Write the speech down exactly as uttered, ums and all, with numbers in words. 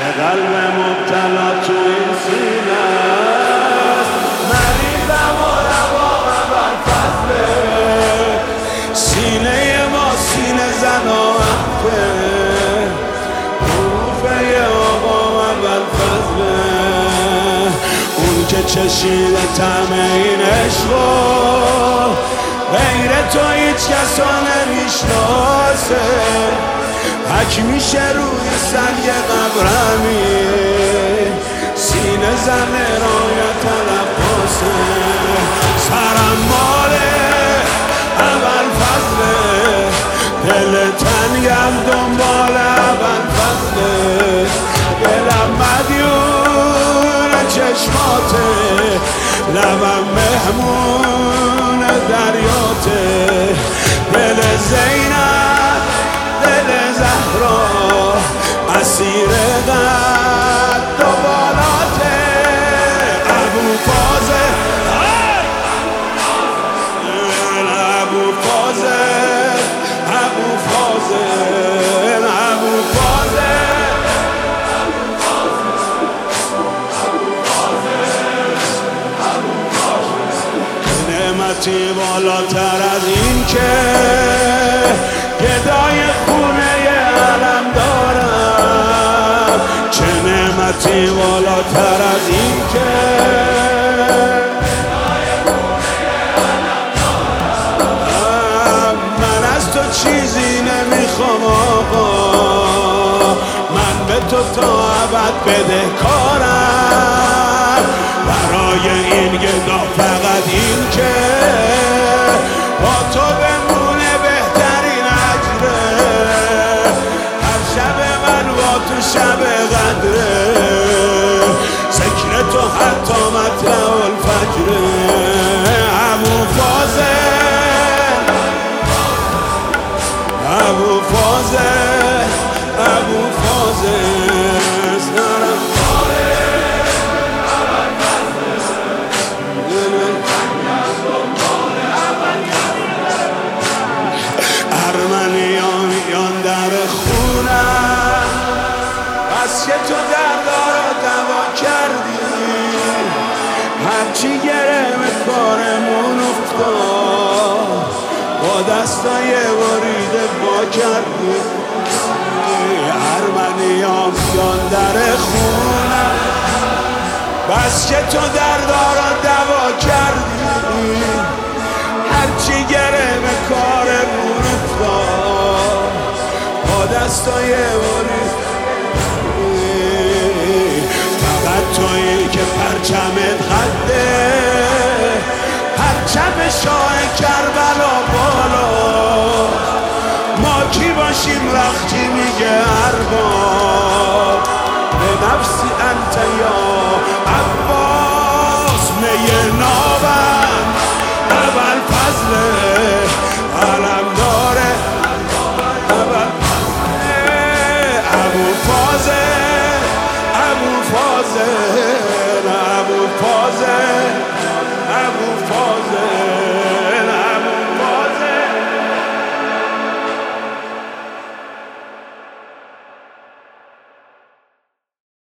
قلب مبتلا تو این سینه است، مریضم و روانم بر فضله، سینه ما سینه زن و عفه، حروفه آقا بر فضله، اون که چشیده طعم این عشقو غیر تو هیچ کسا نمیشناسه، حک میشه روی سنگ قبرمی، سینه زن رایت لباسه، سرم ماله اول فضله، دل تنگم دنبال اول فضله، دلم مدیون چشماته، لبم مهمون دریاته، دل زینب دل زهرا اسیر قد و بالاته، ابو فازل ابو فازل ابو فازل ابو فازل نعمتی بالاتر از این که گدای خونه علم دارم، چه نعمتی بالاتر از این که من از تو چیزی نمیخوام آقا، من به تو تا ابد بدهکارم، برای این گدا فقط این که با تو بمونه بهترین اجره، هر شب من با تو شب قدره، ذکر تو حتی مطلع الفجره، ابو فازل ابو فازل ابو فازل ارمنیان در خونم، بس که تو دردارا دوا کردی، هرچی گرم کارمون افتاد با دستای وریده با کردی، ارمنیان در خونم، بس که تو دردارا دوا کردی، هرچی گرم کارمون افتاد با دستای وریده، فقط تویی که پرچمت قده، پرچم شاه کربلا بالا، ما کی باشیم وقتی میگه ارباب به نفسی انت یا